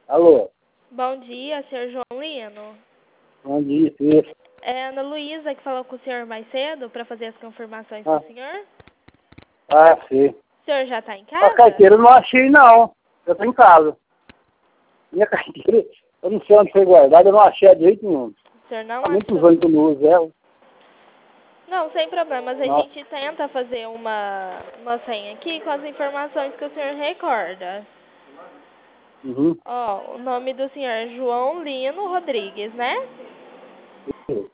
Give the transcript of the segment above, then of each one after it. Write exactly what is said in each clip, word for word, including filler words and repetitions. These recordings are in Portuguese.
Alô? Bom dia, senhor João Lino. Bom dia, isso. É a Ana Luísa que falou com o senhor mais cedo para fazer as confirmações Ah. do senhor. Ah, sim. O senhor já está em A casa? carteira eu não achei, não. Eu tô em casa. Minha carteira, eu não sei onde foi guardada, eu não achei de jeito nenhum. O senhor não Há muitos achou? anos que eu não uso ela. Não, sem problemas. A Não. gente tenta fazer uma, uma senha aqui com as informações que o senhor recorda. Uhum. Ó, o nome do senhor é João Lino Rodrigues, né? Isso.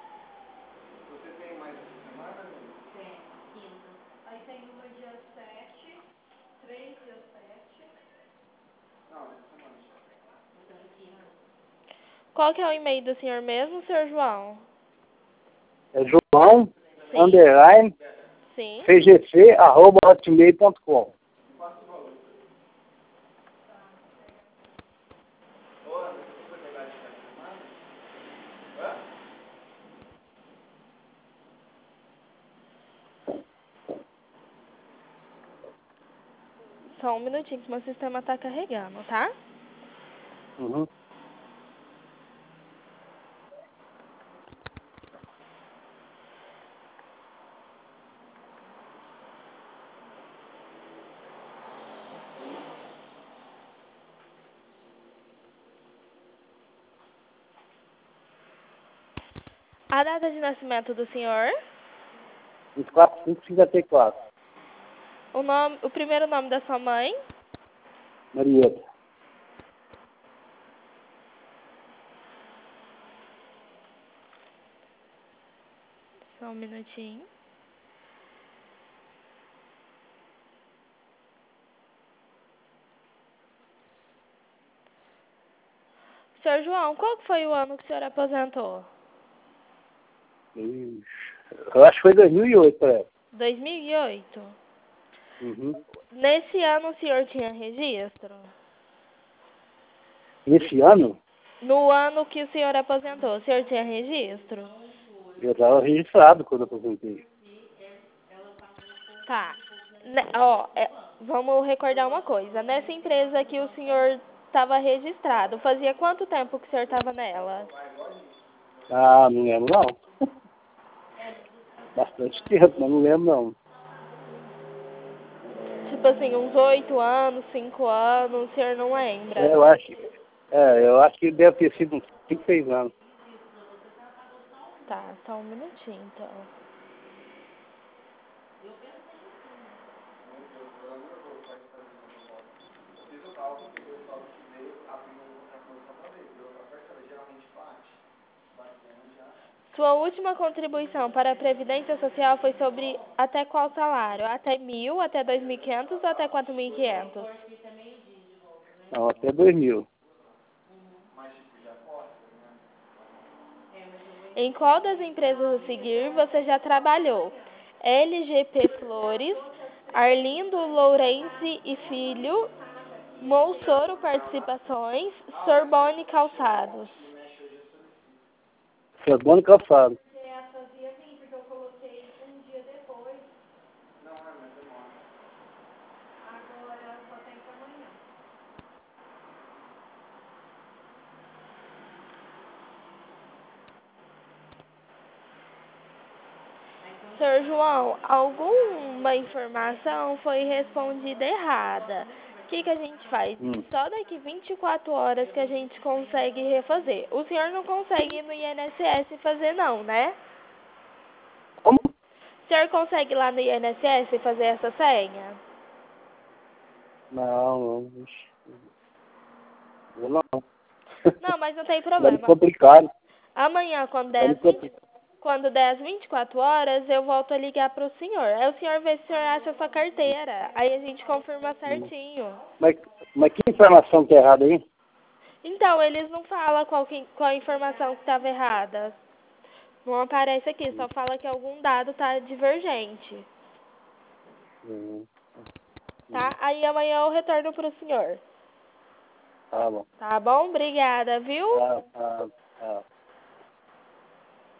Qual que é o e-mail do senhor mesmo, senhor João? É João, Sim. underline, Sim. cgc, arroba hotmail ponto com. Só um minutinho que o meu sistema está carregando, tá? Uhum. A data de nascimento do senhor? vinte e quatro, cinco, cinquenta e quatro. O, nome, o primeiro nome da sua mãe? Marieta. Só um minutinho. Senhor João, qual que foi o ano que o senhor aposentou? Ixi, eu acho que foi dois mil e oito, parece. dois mil e oito? Uhum. Nesse ano o senhor tinha registro? Esse ano, No ano que o senhor aposentou, o senhor tinha registro? eu estava registrado quando eu aposentei. Tá. Ne- ó, é, vamos recordar uma coisa. Nessa empresa que o senhor estava registrado, fazia quanto tempo que o senhor estava nela? Ah, não lembro, não. Bastante tempo, mas não lembro, não. Tipo assim, uns oito anos, cinco anos, o senhor não lembra? É, eu acho, é, eu acho que deve ter sido uns cinco, seis anos. Tá, só um minutinho então. Sua última contribuição para a Previdência Social foi sobre até qual salário? Até mil, até dois mil e quinhentos ou até quatro mil e quinhentos? Não, até dois mil. Em qual das empresas a seguir você já trabalhou? L G P Flores, Arlindo Lourenço e Filho, Moussoro Participações, Sorbonne Calçados. Sorbonne Calçado. Senhor João, alguma informação foi respondida errada. O que, que a gente faz? Hum. Só daqui vinte e quatro horas que a gente consegue refazer. O senhor não consegue ir no I N S S fazer não, né? Como? O senhor consegue ir lá no I N S S fazer essa senha? Não, não. Ixi. Eu não. Não, mas não tem Vai me problema. complicar. Amanhã, quando Vai der me as vinte, complicar. quando der as vinte e quatro horas, eu volto a ligar pro senhor. Aí o senhor vê se o senhor acha a sua carteira. Aí a gente confirma certinho. Mas, mas que informação que é errada aí? Então, eles não falam qual, que, qual a informação que estava errada. Não aparece aqui, só fala que algum dado está divergente. Hum. Tá? Aí amanhã eu retorno pro senhor. Tá bom. Tá bom? Obrigada, viu? Tá, tá, tá.